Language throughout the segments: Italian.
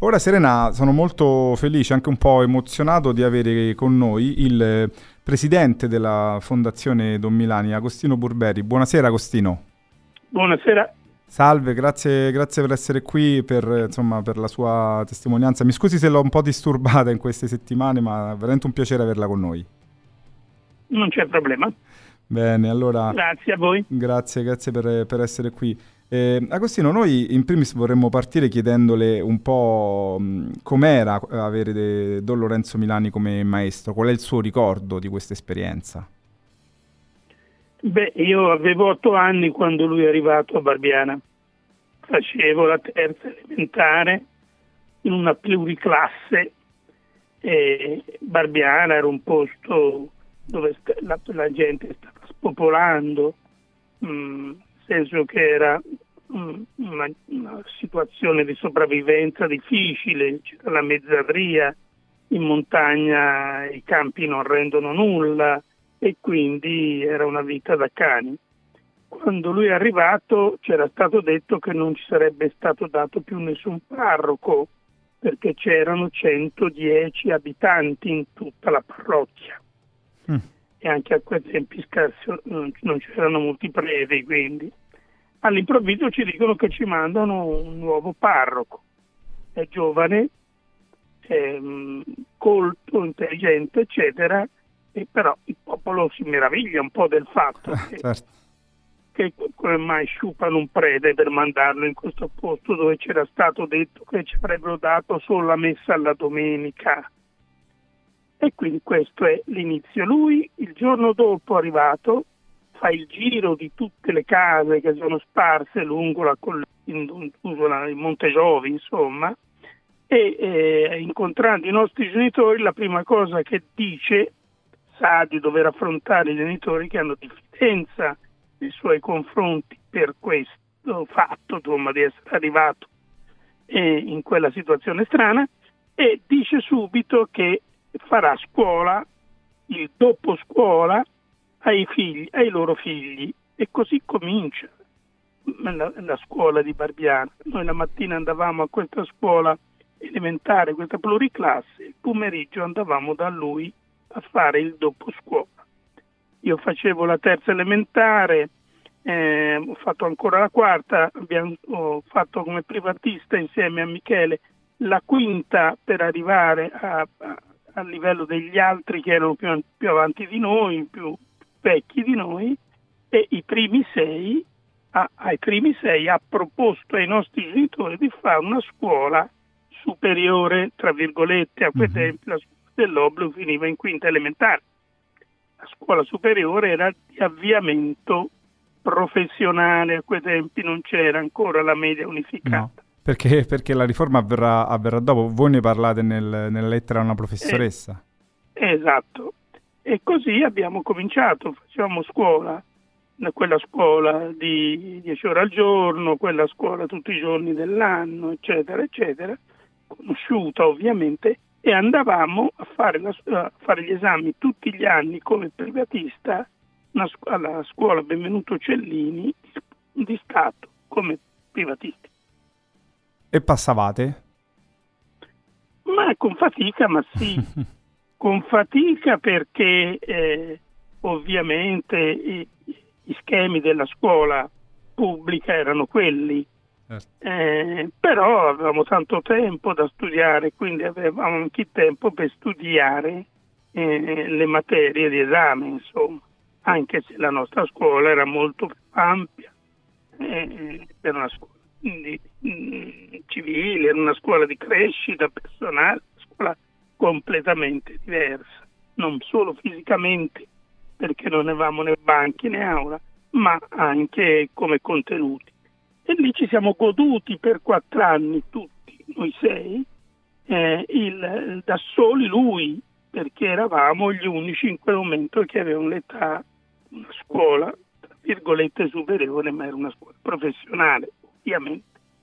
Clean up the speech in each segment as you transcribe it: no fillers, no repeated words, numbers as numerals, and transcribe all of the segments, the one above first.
Ora Serena, sono molto felice, anche un po' emozionato di avere con noi il presidente della Fondazione Don Milani, Agostino Burberi. Buonasera Agostino. Buonasera. Salve, grazie per essere qui, per la sua testimonianza. Mi scusi se l'ho un po' disturbata in queste settimane, ma è veramente un piacere averla con noi. Non c'è problema. Bene, allora... Grazie a voi. Grazie per essere qui. Agostino, noi in primis vorremmo partire chiedendole un po' com'era avere Don Lorenzo Milani come maestro, qual è il suo ricordo di questa esperienza? Beh, io avevo 8 anni quando lui è arrivato a Barbiana. Facevo la terza elementare in una pluriclasse e Barbiana era un posto dove la gente stava spopolando, nel senso che era una situazione di sopravvivenza difficile, c'era la mezzadria, in montagna i campi non rendono nulla e quindi era una vita da cani. Quando lui è arrivato c'era stato detto che non ci sarebbe stato dato più nessun parroco perché c'erano 110 abitanti in tutta la parrocchia. E anche a quei tempi scarsi non c'erano molti preti, quindi all'improvviso ci dicono che ci mandano un nuovo parroco. È giovane, è colto, intelligente, eccetera, e però il popolo si meraviglia un po' del fatto che come mai sciupano un prete per mandarlo in questo posto dove c'era stato detto che ci avrebbero dato solo la messa alla domenica. E quindi questo è l'inizio. Lui il giorno dopo arrivato fa il giro di tutte le case che sono sparse lungo il Monte Giovi, insomma, e incontrando i nostri genitori la prima cosa che dice, sa di dover affrontare i genitori che hanno diffidenza nei suoi confronti per questo fatto, insomma, di essere arrivato in quella situazione strana, e dice subito che farà scuola, il dopo scuola ai loro figli, e così comincia la scuola di Barbiana. Noi la mattina andavamo a questa scuola elementare, questa pluriclasse, il pomeriggio andavamo da lui a fare il dopo scuola. Io facevo la terza elementare, ho fatto ancora la quarta, ho fatto come privatista insieme a Michele la quinta per arrivare al livello degli altri che erano più avanti di noi, più vecchi di noi, e ai primi sei ha proposto ai nostri genitori di fare una scuola superiore, tra virgolette, a quei tempi la scuola dell'obbligo finiva in quinta elementare. La scuola superiore era di avviamento professionale, a quei tempi non c'era ancora la media unificata. No. Perché la riforma avverrà dopo, voi ne parlate nella lettera a una professoressa. Esatto, e così abbiamo cominciato, facevamo scuola, quella scuola di 10 ore al giorno, quella scuola tutti i giorni dell'anno, eccetera, eccetera, conosciuta ovviamente, e andavamo a fare gli esami tutti gli anni come privatista alla scuola Benvenuto Cellini di Stato come privatisti. E passavate? Ma con fatica, ma sì. Con fatica perché ovviamente gli schemi della scuola pubblica erano quelli. Però avevamo tanto tempo da studiare, quindi avevamo anche tempo per studiare le materie di esame, insomma, anche se la nostra scuola era molto più ampia, era una scuola civile, era una scuola di crescita personale, una scuola completamente diversa, non solo fisicamente, perché non avevamo né banchi né aula, ma anche come contenuti. E lì ci siamo goduti per 4 anni, tutti, noi 6, da soli lui, perché eravamo gli unici in quel momento che avevano l'età, una scuola, tra virgolette, superiore, ma era una scuola professionale, ovviamente.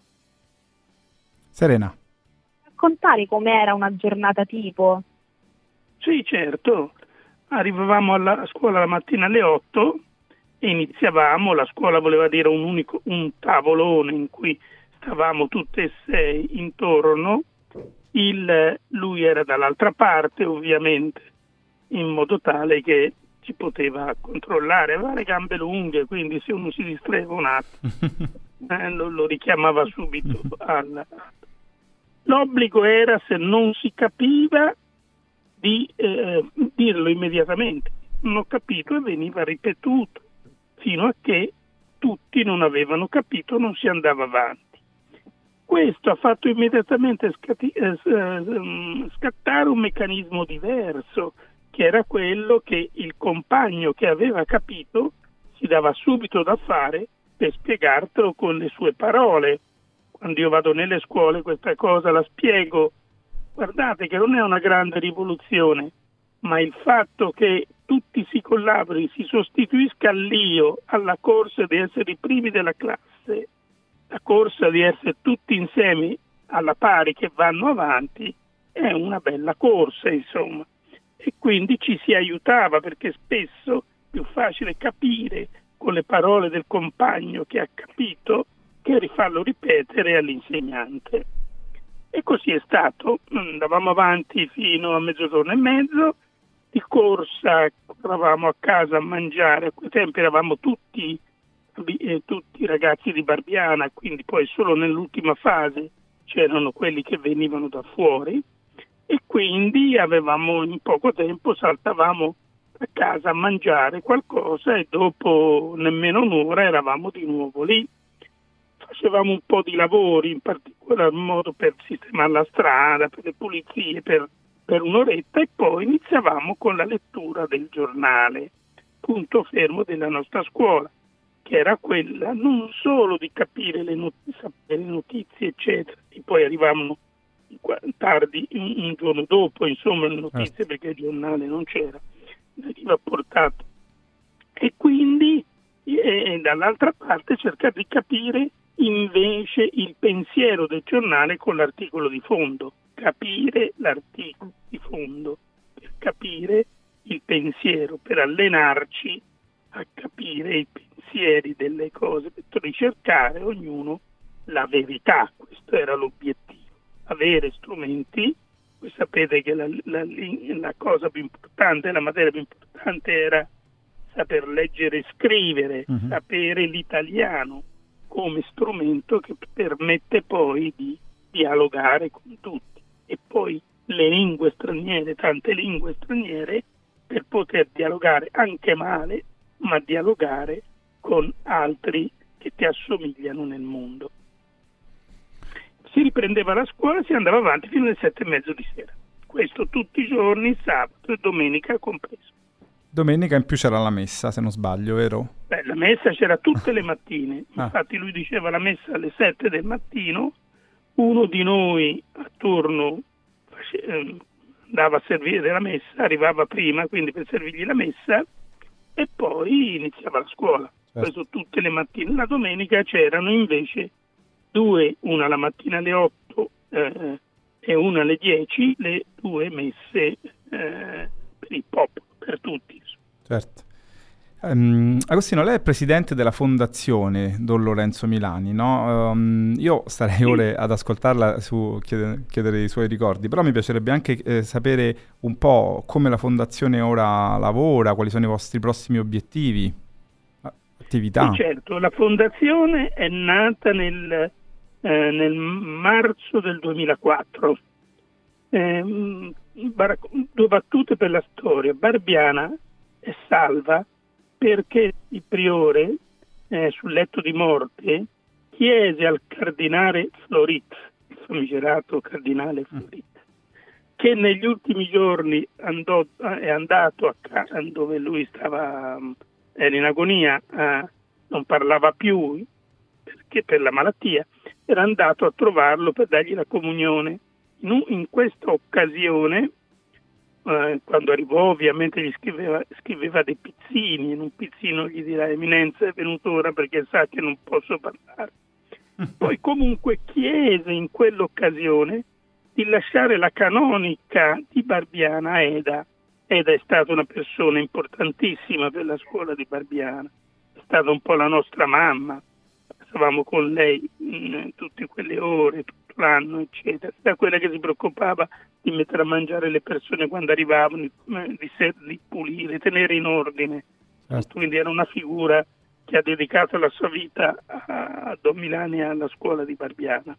Serena. Raccontare com'era una giornata tipo? Sì, certo. Arrivavamo alla scuola la mattina alle 8 e iniziavamo. La scuola voleva dire un tavolone in cui stavamo tutte e 6 intorno Lui era dall'altra parte, ovviamente, in modo tale che si poteva controllare, aveva le gambe lunghe, quindi se uno si distraeva un attimo lo richiamava subito. L'obbligo era, se non si capiva, di dirlo immediatamente. Non ho capito, e veniva ripetuto fino a che tutti non avevano capito, non si andava avanti. Questo ha fatto immediatamente scattare un meccanismo diverso, che era quello che il compagno che aveva capito si dava subito da fare per spiegartelo con le sue parole. Quando io vado nelle scuole questa cosa la spiego. Guardate che non è una grande rivoluzione, ma il fatto che tutti si collabori, si sostituisca all'io, alla corsa di essere i primi della classe, la corsa di essere tutti insieme alla pari che vanno avanti, è una bella corsa, insomma. E quindi ci si aiutava, perché spesso è più facile capire con le parole del compagno che ha capito che rifarlo ripetere all'insegnante. E così è stato. Andavamo avanti fino a mezzogiorno e mezzo, di corsa eravamo a casa a mangiare. A quei tempi eravamo tutti ragazzi di Barbiana, quindi poi solo nell'ultima fase c'erano quelli che venivano da fuori, e quindi avevamo, in poco tempo saltavamo a casa a mangiare qualcosa e dopo nemmeno un'ora eravamo di nuovo lì. Facevamo un po' di lavori, in particolar modo per sistemare la strada, per le pulizie, per un'oretta, e poi iniziavamo con la lettura del giornale, punto fermo della nostra scuola, che era quella non solo di capire le notizie, eccetera, e poi arrivavano tardi, un giorno dopo, insomma, le notizie, perché il giornale non c'era, veniva portato. E quindi dall'altra parte cercare di capire invece il pensiero del giornale con l'articolo di fondo, capire l'articolo di fondo per capire il pensiero, per allenarci a capire i pensieri delle cose, per ricercare ognuno la verità. Questo era l'obiettivo, avere strumenti. Voi sapete che la cosa più importante, la materia più importante era saper leggere e scrivere, sapere l'italiano come strumento che permette poi di dialogare con tutti, e poi le lingue straniere, tante lingue straniere, per poter dialogare anche male, ma dialogare con altri che ti assomigliano nel mondo. Si riprendeva la scuola, si andava avanti fino alle 7:30 di sera. Questo tutti i giorni, sabato e domenica compreso. Domenica in più c'era la messa, se non sbaglio, vero? Beh, la messa c'era tutte le mattine. Infatti lui diceva la messa alle 7 del mattino, uno di noi a turno andava a servire la messa, arrivava prima, quindi per servirgli la messa, e poi iniziava la scuola. Questo tutte le mattine. La domenica c'erano invece due, una la mattina alle 8 e una alle 10, le due messe per il popolo, per tutti. Certo. Agostino, lei è presidente della fondazione Don Lorenzo Milani, no? Io starei ore ad ascoltarla, chiedere i suoi ricordi, però mi piacerebbe anche sapere un po' come la fondazione ora lavora, quali sono i vostri prossimi obiettivi, attività. Sì, certo, la fondazione è nata nel marzo del 2004. Due battute per la storia. Barbiana è salva perché il priore, sul letto di morte, chiese al cardinale Florit, il famigerato cardinale Florit, che negli ultimi giorni è andato a casa dove lui era in agonia, non parlava più perché per la malattia, era andato a trovarlo per dargli la comunione. In questa occasione, quando arrivò, ovviamente gli scriveva dei pizzini, in un pizzino gli dirà: Eminenza, è venuto ora perché sa che non posso parlare. Poi comunque chiese in quell'occasione di lasciare la canonica di Barbiana a Eda. Eda è stata una persona importantissima per la scuola di Barbiana, è stata un po' la nostra mamma, passavamo con lei tutte quelle ore, tutto l'anno, eccetera. Da quella che si preoccupava di mettere a mangiare le persone quando arrivavano, di pulire, tenere in ordine. Certo. Quindi era una figura che ha dedicato la sua vita a Don Milani e alla scuola di Barbiana.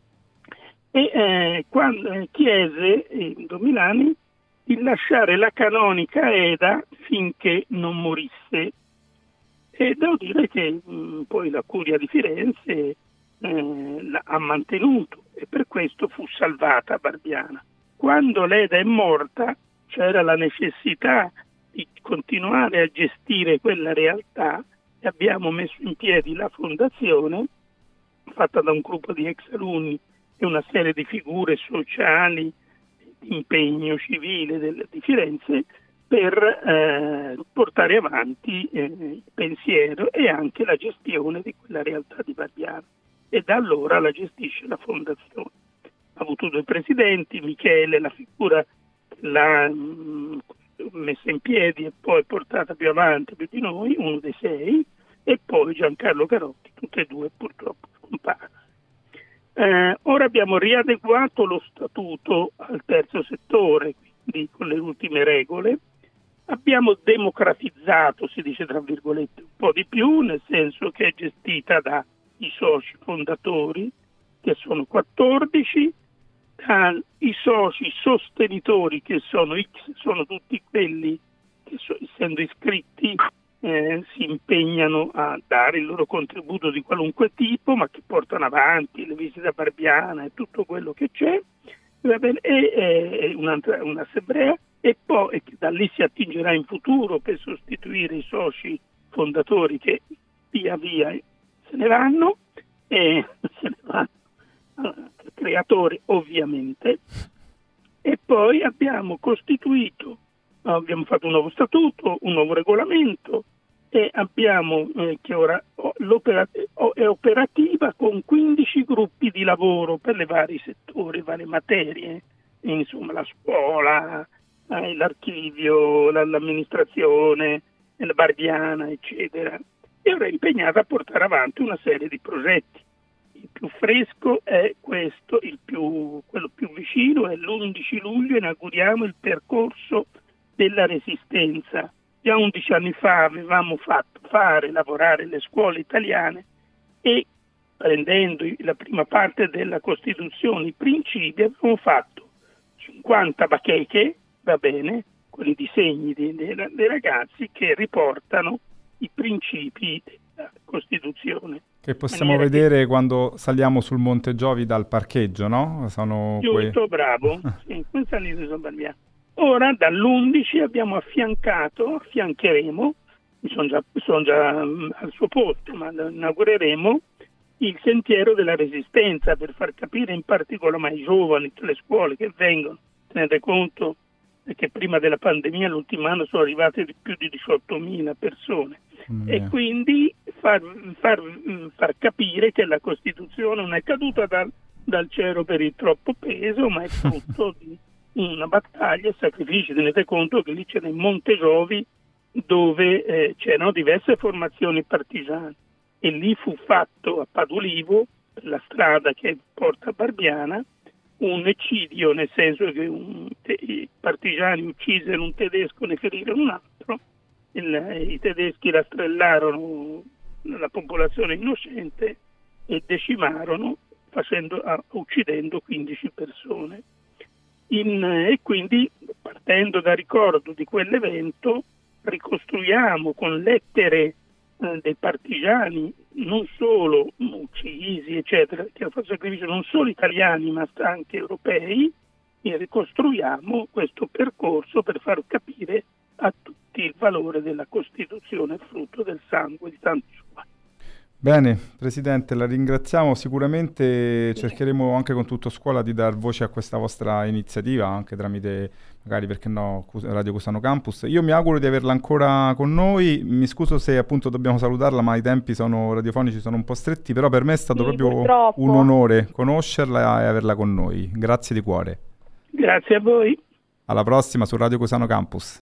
E quando chiese Don Milani di lasciare la canonica Eda finché non morisse. E devo dire che poi la Curia di Firenze ha mantenuto e per questo fu salvata Barbiana. Quando l'Eda è morta c'era la necessità di continuare a gestire quella realtà e abbiamo messo in piedi la fondazione fatta da un gruppo di ex alunni e una serie di figure sociali di impegno civile di Firenze per portare avanti il pensiero e anche la gestione di quella realtà di Barbiana, e da allora la gestisce la fondazione. Ha avuto 2 presidenti, Michele, la figura che l'ha messa in piedi e poi portata più avanti più di noi, uno dei 6, e poi Giancarlo Carotti, tutti e 2 purtroppo scomparsi. Ora abbiamo riadeguato lo statuto al terzo settore, quindi con le ultime regole. Abbiamo democratizzato, si dice tra virgolette, un po' di più, nel senso che è gestita dai soci fondatori, che sono 14, dai soci sostenitori, che sono tutti quelli che essendo iscritti si impegnano a dare il loro contributo di qualunque tipo, ma che portano avanti le visite a Barbiana e tutto quello che c'è, va bene, e un'assemblea, e poi da lì si attingerà in futuro per sostituire i soci fondatori che via via se ne vanno, creatori ovviamente, e poi abbiamo fatto un nuovo statuto, un nuovo regolamento, e abbiamo che ora è operativa con 15 gruppi di lavoro per i vari settori, varie materie, insomma la scuola, l'archivio, l'amministrazione, la Barbiana, eccetera. E ora è impegnata a portare avanti una serie di progetti. Il più fresco è questo, quello più vicino è l'11 luglio, inauguriamo il percorso della Resistenza. Già 11 anni fa avevamo fatto lavorare le scuole italiane e prendendo la prima parte della Costituzione, i principi, abbiamo fatto 50 bacheche, va bene, con i disegni dei ragazzi che riportano i principi della Costituzione. Che possiamo vedere quando saliamo sul Monte Giovi dal parcheggio, no? Giusto, bravo. Sì, salite su Barbiana. Ora dall'11 affiancheremo, sono già al suo posto, ma inaugureremo il sentiero della Resistenza per far capire in particolare ai giovani delle scuole che vengono. Tenete conto che prima della pandemia l'ultimo anno sono arrivate più di 18.000 persone e quindi far capire che la Costituzione non è caduta dal cielo per il troppo peso, ma è frutto di una battaglia e sacrifici. Tenete conto che lì c'era il Monte Giovi dove c'erano diverse formazioni partigiane e lì fu fatto a Padulivo, per la strada che porta a Barbiana, un eccidio, nel senso che i partigiani uccisero un tedesco, ne ferirono un altro, i tedeschi rastrellarono la popolazione innocente e decimarono uccidendo 15 persone. E quindi, partendo dal ricordo di quell'evento, ricostruiamo con lettere dei partigiani, non solo uccisi, eccetera, che hanno fatto sacrificio, non solo italiani ma anche europei, e ricostruiamo questo percorso per far capire a tutti il valore della Costituzione, frutto del sangue di tanti uomini. Bene, Presidente, la ringraziamo. Sicuramente cercheremo anche con Tutto Scuola di dar voce a questa vostra iniziativa, anche tramite, magari, perché no, Radio Cusano Campus. Io mi auguro di averla ancora con noi. Mi scuso se appunto dobbiamo salutarla, ma i tempi radiofonici sono un po' stretti, però per me è stato proprio purtroppo un onore conoscerla e averla con noi. Grazie di cuore. Grazie a voi. Alla prossima su Radio Cusano Campus.